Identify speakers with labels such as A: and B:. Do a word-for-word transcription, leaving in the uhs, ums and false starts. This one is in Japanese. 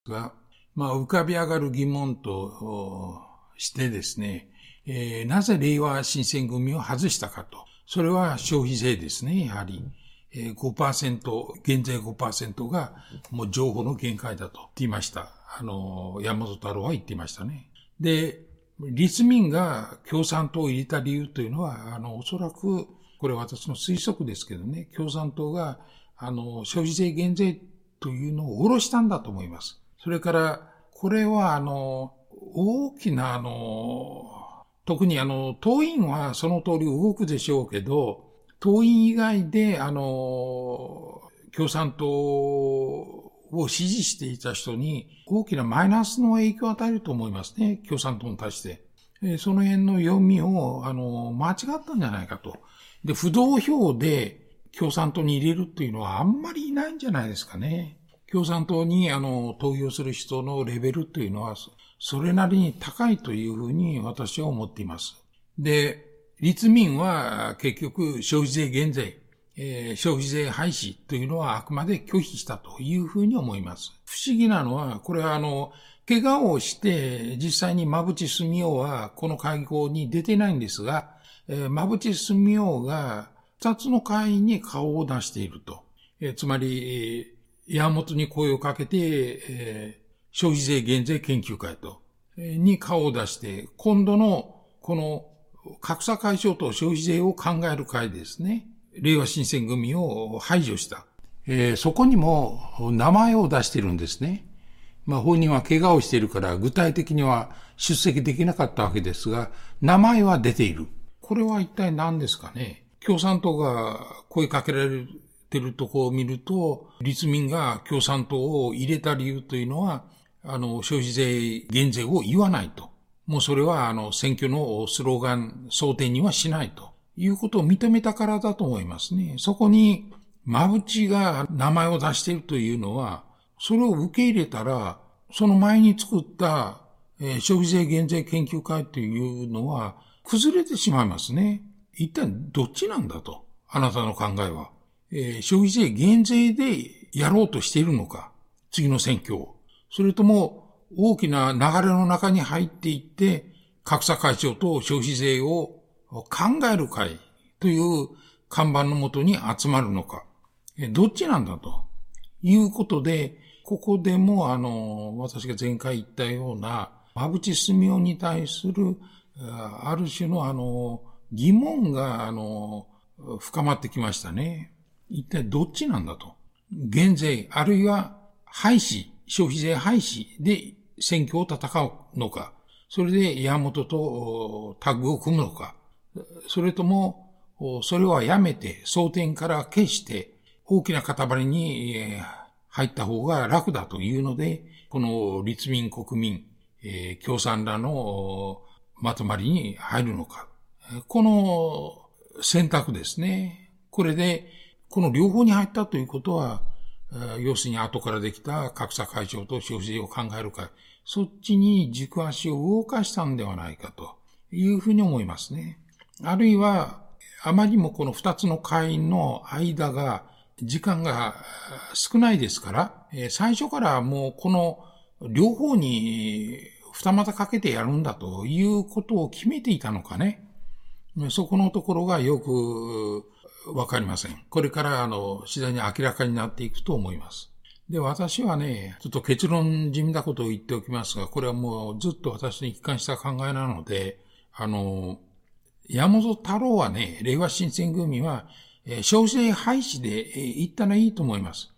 A: が、まあ、浮かび上がる疑問としてですね、えー、なぜ令和新選組を外したかと。それは消費税ですね、やはり。えー、ごパーセント、減税 ごパーセント がもう情報の限界だと言いました。あの、山本太郎は言っていましたね。で、立民が共産党を入れた理由というのは、あの、おそらく、これ私の推測ですけどね、共産党が、あの、消費税減税というのを下ろしたんだと思います。それから、これは、あの、大きな、あの、特にあの、党員はその通り動くでしょうけど、党員以外で、あの、共産党を支持していた人に大きなマイナスの影響を与えると思いますね。共産党に対して。その辺の読みを、あの、間違ったんじゃないかと。で、不動票で共産党に入れるっていうのはあんまりいないんじゃないですかね。共産党に、あの、投票する人のレベルというのは、それなりに高いというふうに私は思っています。で、立民は結局消費税減税、えー、消費税廃止というのはあくまで拒否したというふうに思います。不思議なのは、これはあの、怪我をして実際に馬淵澄夫はこの会合に出てないんですが、えー、馬淵澄夫が二つの会に顔を出していると。えー、つまり、えー、山本に声をかけて、えー、消費税減税研究会と、えー、に顔を出して、今度のこの格差解消と消費税を考える会ですね。令和新選組を排除した。えー、そこにも名前を出しているんですね。まあ本人は怪我をしているから具体的には出席できなかったわけですが、名前は出ている。これは一体何ですかね。共産党が声かけられているところを見ると、立民が共産党を入れた理由というのは、あの消費税減税を言わないと。もうそれはあの選挙のスローガン争点にはしないということを認めたからだと思いますね。そこに馬淵が名前を出しているというのは、それを受け入れたら、その前に作った、えー、消費税減税研究会というのは崩れてしまいますね。一体どっちなんだと、あなたの考えは。えー、消費税減税でやろうとしているのか、次の選挙を。それとも、大きな流れの中に入っていって、格差解消と消費税を考える会という看板のもとに集まるのか。どっちなんだということで、ここでもあの、私が前回言ったような、馬淵澄夫に対する、ある種のあの、疑問があの、深まってきましたね。一体どっちなんだと。減税、あるいは廃止、消費税廃止で選挙を戦うのか、それで山本とタッグを組むのか、それとも、それはやめて争点から消して大きな塊に入った方が楽だというので、この立民国民、えー、共産らのまとまりに入るのか。この選択ですね。これで、この両方に入ったということは、要するに後からできた格差解消と消費税を考えるか、そっちに軸足を動かしたんではないかというふうに思いますね。あるいは、あまりにもこの二つの会の間が、時間が少ないですから、最初からもうこの両方に二股かけてやるんだということを決めていたのかね。そこのところがよくわかりません。これからあの次第に明らかになっていくと思います。で、私はね、ちょっと結論じみなことを言っておきますが、これはもうずっと私に一貫した考えなので、あの、山本太郎はね、令和新選組は、消費税廃止で言ったらいいと思います。